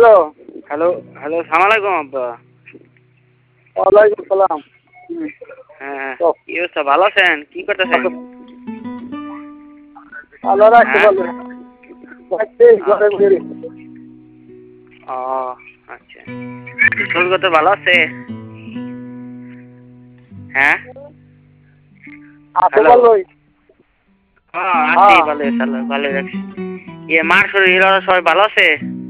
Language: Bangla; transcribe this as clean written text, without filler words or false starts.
হ্যালো হ্যালো হ্যালো সালাম আলাইকুম আব্বা। ওয়ালাইকুম সালাম। হ্যাঁ কি অবস্থা, ভালো আছেন? কি করতেছেন? আল্লাহ রাখতে বলে ঘরে ঘুরে। ও আচ্ছা, স্কুল করতে ভালো আছে? হ্যাঁ আছে হ্যালো, ভালোই। আছি ভালো, ভালো রাখছি। মার শরীর সবাই ভালো আছে?